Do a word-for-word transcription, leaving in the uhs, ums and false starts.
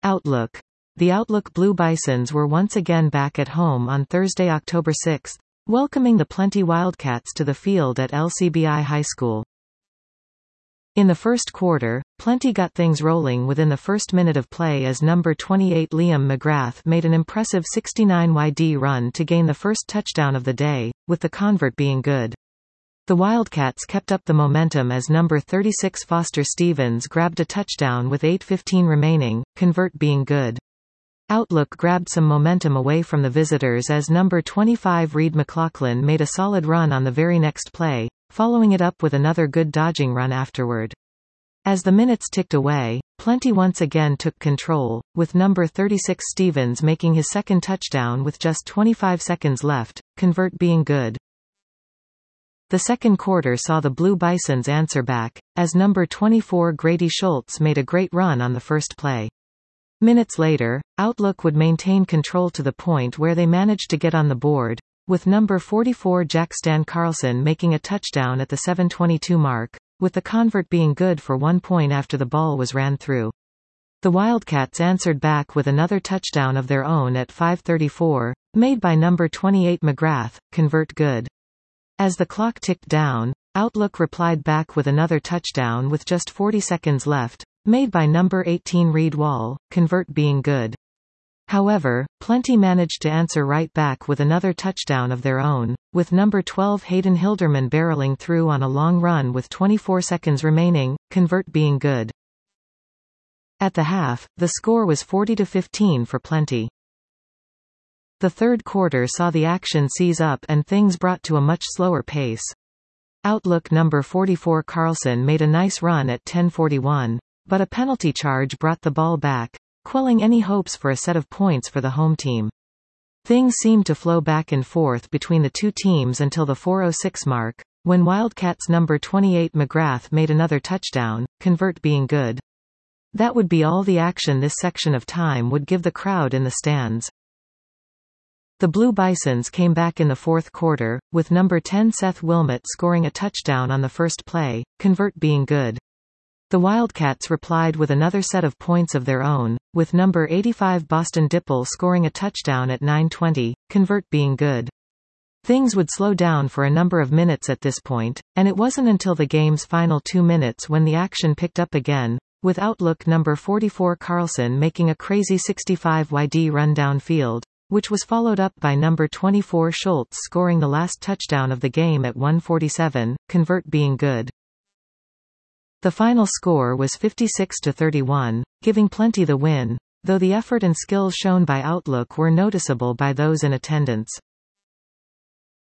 Outlook. The Outlook Blue Bisons were once again back at home on Thursday, October sixth, welcoming the Plenty Wildcats to the field at L C B I High School. In the first quarter, Plenty got things rolling within the first minute of play as number twenty-eight Liam McGrath made an impressive sixty-nine yard run to gain the first touchdown of the day, with the convert being good. The Wildcats kept up the momentum as number thirty-six Foster Stevens grabbed a touchdown with eight fifteen remaining, convert being good. Outlook grabbed some momentum away from the visitors as number twenty-five Reed McLaughlin made a solid run on the very next play, following it up with another good dodging run afterward. As the minutes ticked away, Plenty once again took control, with number thirty-six Stevens making his second touchdown with just twenty-five seconds left, convert being good. The second quarter saw the Blue Bisons answer back, as number twenty-four Grady Schultz made a great run on the first play. Minutes later, Outlook would maintain control to the point where they managed to get on the board, with number forty-four Jack Stan Carlson making a touchdown at the seven twenty-two mark, with the convert being good for one point after the ball was ran through. The Wildcats answered back with another touchdown of their own at five thirty-four, made by number twenty-eight McGrath, convert good. As the clock ticked down, Outlook replied back with another touchdown with just forty seconds left, made by number eighteen Reed Wall, convert being good. However, Plenty managed to answer right back with another touchdown of their own, with number twelve Hayden Hilderman barreling through on a long run with twenty-four seconds remaining, convert being good. At the half, the score was forty to fifteen for Plenty. The third quarter saw the action seize up and things brought to a much slower pace. Outlook number forty-four Carlson made a nice run at ten forty-one, but a penalty charge brought the ball back, quelling any hopes for a set of points for the home team. Things seemed to flow back and forth between the two teams until the four oh six mark, when Wildcats number twenty-eight McGrath made another touchdown, convert being good. That would be all the action this section of time would give the crowd in the stands. The Blue Bisons came back in the fourth quarter, with number ten Seth Wilmot scoring a touchdown on the first play, convert being good. The Wildcats replied with another set of points of their own, with number eighty-five Boston Dipple scoring a touchdown at nine twenty, convert being good. Things would slow down for a number of minutes at this point, and it wasn't until the game's final two minutes when the action picked up again, with Outlook number forty-four Carlson making a crazy sixty-five yard run downfield, which was followed up by number twenty-four Schultz scoring the last touchdown of the game at one forty-seven, convert being good. The final score was fifty-six to thirty-one, giving Plenty the win, though the effort and skills shown by Outlook were noticeable by those in attendance.